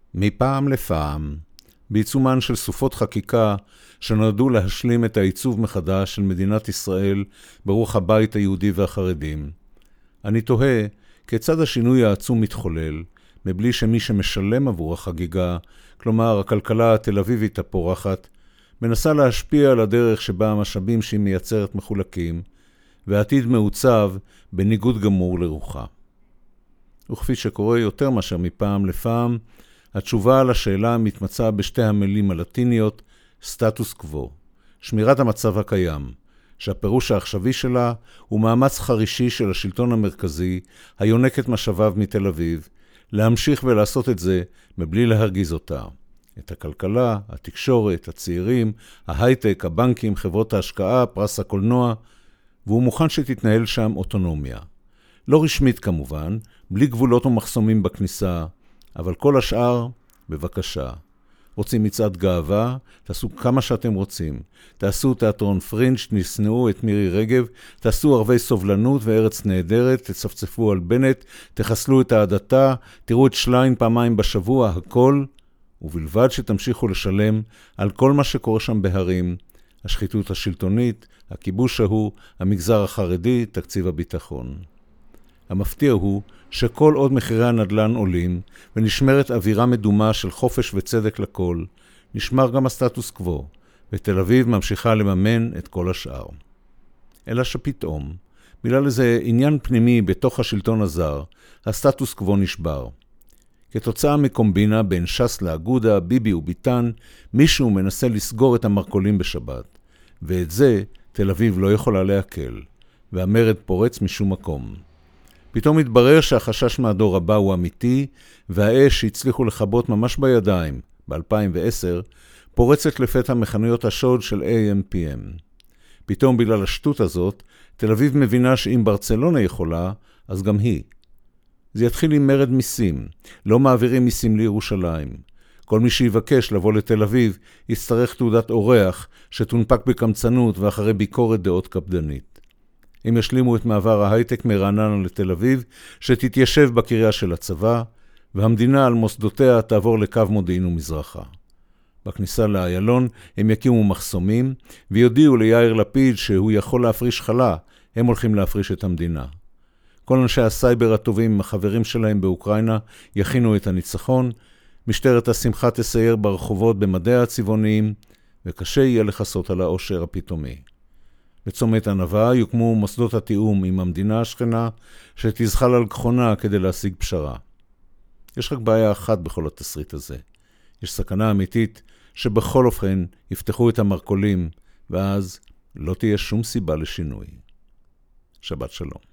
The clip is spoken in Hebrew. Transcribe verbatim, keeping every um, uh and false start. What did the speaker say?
מפעם לפעם, בעיצומן של סופות חקיקה שנועדו להשלים את העיצוב מחדש של מדינת ישראל ברוח הבית היהודי והחרדים. אני תוהה כיצד השינוי העצום מתחולל, מבלי שמי שמשלם עבור החגיגה, כלומר הכלכלה התל אביבית הפורחת, מנסה להשפיע על הדרך שבה המשאבים שהיא מייצרת מחולקים, והעתיד מעוצב בניגוד גמור לרוחה. וכפי שקורה יותר מאשר מפעם לפעם, התשובה על השאלה מתמצאה בשתי המילים הלטיניות סטטוס קוו, שמירת המצב הקיים, שהפירוש העכשווי שלה הוא מאמץ חרישי של השלטון המרכזי, היונק את משאביו מתל אביב, להמשיך ולעשות את זה מבלי להרגיז אותה. את הכלכלה, התקשורת, הצעירים, ההייטק, הבנקים, חברות ההשקעה, פרס הקולנוע, והוא מוכן שתתנהל שם אוטונומיה. לא רשמית כמובן, בלי גבולות ומחסומים בכניסה, אבל כל השאר, בבקשה. רוצים מצעד גאווה? תעשו כמה שאתם רוצים. תעשו תיאטרון פרינג', תסנעו את מירי רגב, תעשו ערבי סובלנות וארץ נהדרת, תצפצפו על בנט, תחסלו את העדתה, תראו את שליין פעמיים בשבוע, הכל, ובלבד שתמשיכו לשלם על כל מה שקורה שם בהרים, השחיתות השלטונית, הכיבוש ההוא, המגזר החרדי, תקציב הביטחון. המפתיע הוא שכל עוד מחירי הנדל"ן עולים ונשמרת אווירה מדומה של חופש וצדק לכל, נשמר גם הסטטוס קוו, ותל אביב ממשיכה לממן את כל השאר. אלא שפתאום, בגלל איזה עניין פנימי בתוך השלטון הזר, הסטטוס קוו נשבר. כתוצאה מקומבינה בין ש"ס לאגודה, ביבי וביטן, מישהו מנסה לסגור את המרכולים בשבת, ואת זה תל אביב לא יכולה להקל, והמרד פורץ משום מקום. פתאום התברר שהחשש מהדור הבא הוא אמיתי, והאש שהצליחו לחבות ממש בידיים, ב-אלפיים ועשר, פורצת לפתע מחנויות השוד של איי אם פי אם. פתאום בגלל השטות הזאת, תל אביב מבינה שאם ברצלונה יכולה, אז גם היא. זה יתחיל עם מרד מיסים, לא מעבירים מיסים לירושלים. כל מי שיבקש לבוא לתל אביב, יצטרך תעודת אורח שתונפק בקמצנות ואחרי ביקורת דעות קפדנית. הם ישלימו את מעבר ההייטק מרעננה לתל אביב, שתתיישב בקריה של הצבא, והמדינה על מוסדותיה תעבור לקו מודיעין ומזרחה. בכניסה לאיילון הם יקימו מחסומים, ויודיעו ליאיר לפיד שהוא יכול להפריש חלה, הם הולכים להפריש את המדינה. כל אנשי הסייבר הטובים עם החברים שלהם באוקראינה יכינו את הניצחון, משטרת השמחה תסייר ברחובות במדי הצבעוניים, וקשה יהיה לחסות על האושר הפתאומי. בצומת הנבא יוקמו מוסדות התיאום עם המדינה השכנה, שתזחל על כחונה כדי להשיג פשרה. יש רק בעיה אחת בכל התסריט הזה. יש סכנה אמיתית שבכל אופן יפתחו את המרכולים, ואז לא תהיה שום סיבה לשינוי. שבת שלום.